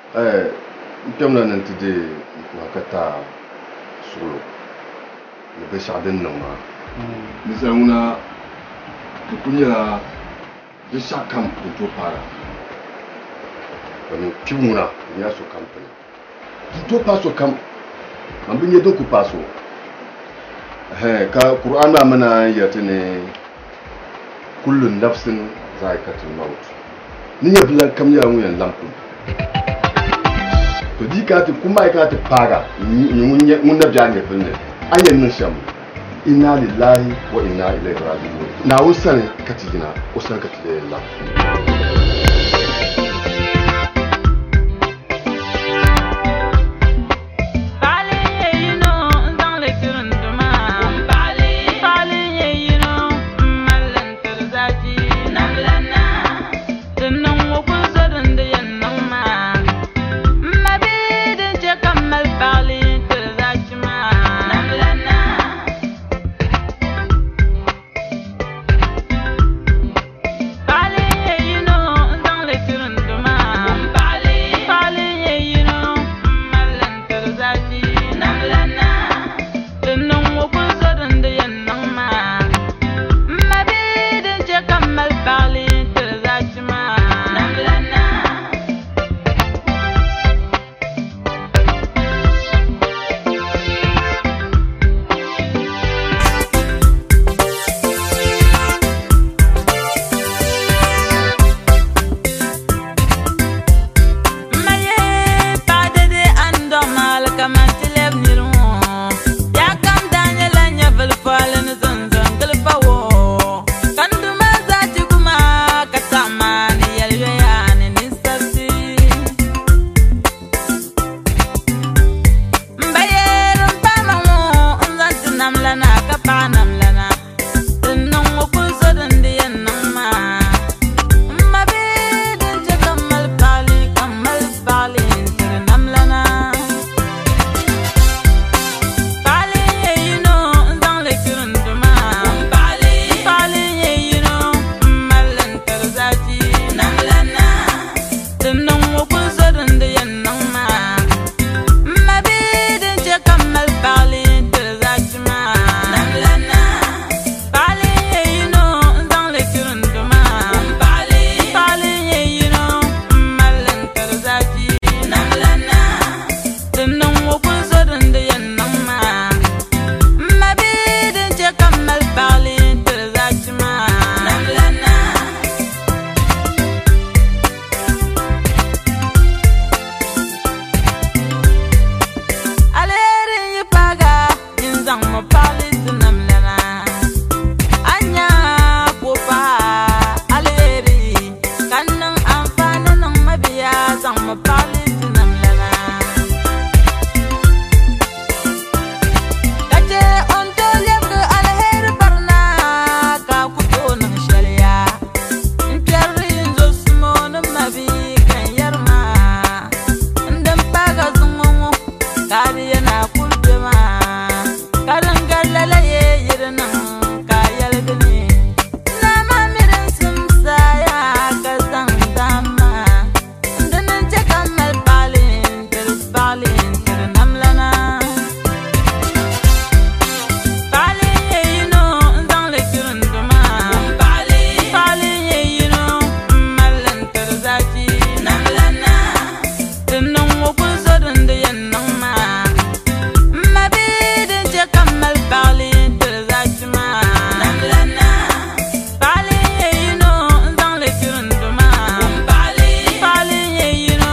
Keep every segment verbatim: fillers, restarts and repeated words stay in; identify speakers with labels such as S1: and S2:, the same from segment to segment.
S1: Eh, temna nan tide wakata solo. Le be shadin nan ma. Ni zauna kunya de shakam to para. Wani kimuna ya so company. To paso kam. Ambin yedo ku paso. Eh ka Qur'an ma mana yatene kullu nafsin zaikatul maut. Ni ya blan kam ya mu yan lampu. To di ka ti kuma ka ti paga ni mun na janye finne ayen nan sham inna lillahi wa inna ilaihi raji'un na usan katijina usan katije Allah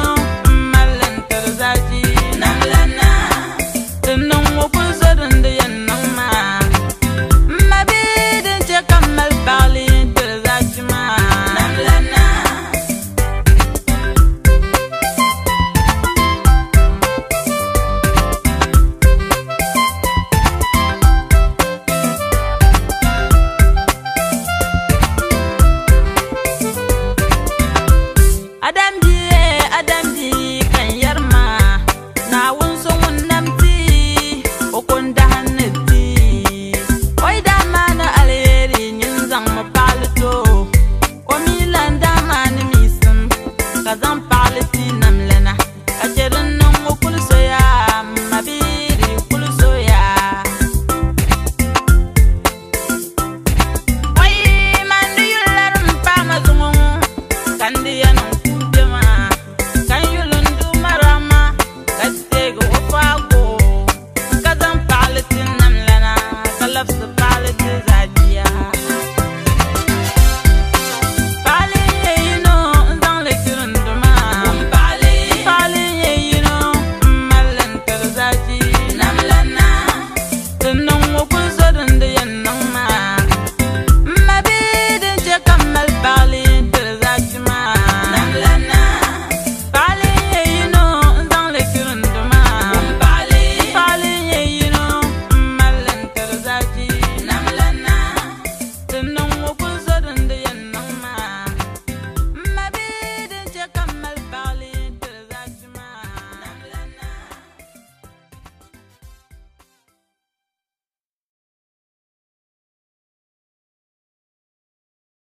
S2: the